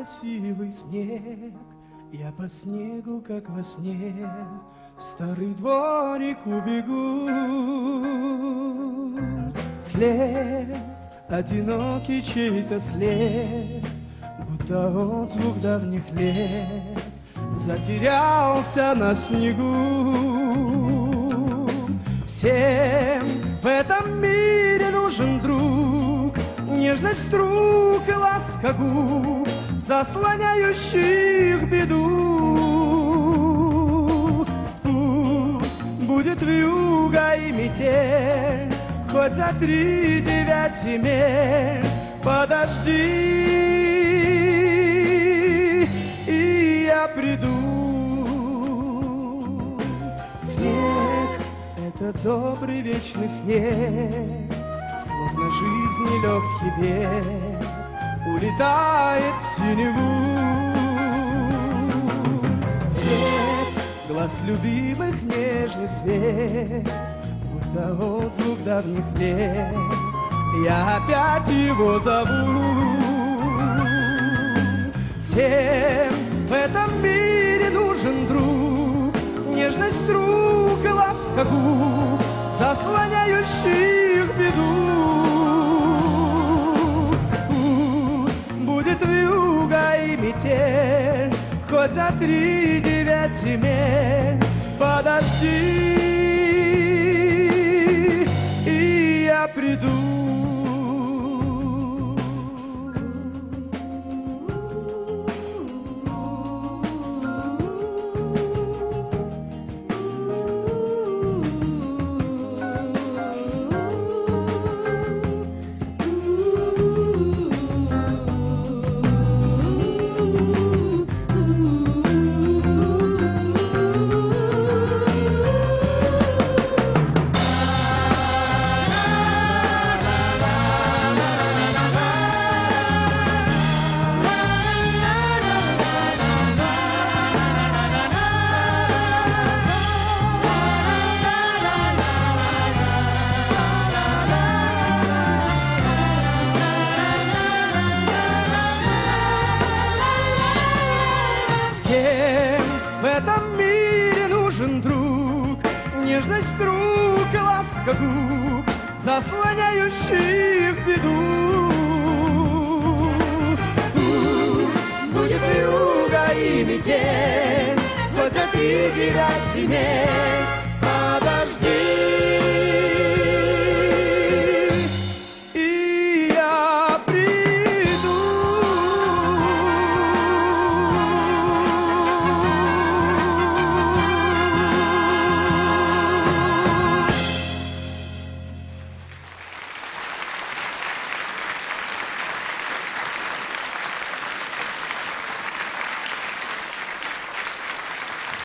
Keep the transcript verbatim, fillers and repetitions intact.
красивый снег, я по снегу, как во сне, в старый дворик убегу. След, одинокий чей-то след, будто отзвук давних лет, затерялся на снегу. Всем в этом мире нужен друг, нежность рук и ласка губ, заслоняющих беду. Пусть будет вьюга и метель, хоть за три девять земель, подожди, и я приду. Снег — это добрый вечный снег, словно жизни легкий бег, улетает в синеву. Свет глаз любимых, нежный свет, будто отзвук давних лет, я опять его зову. Всем в этом мире нужен друг, нежность рук и ласка губ, заслоняющих беду. Будет вьюга и метель, хоть за три девять земель, подожди, и я приду. В этом мире нужен друг, нежность рук и ласка губ, заслоняющих беду. Будет вьюга и метель, хоть за три девять земель,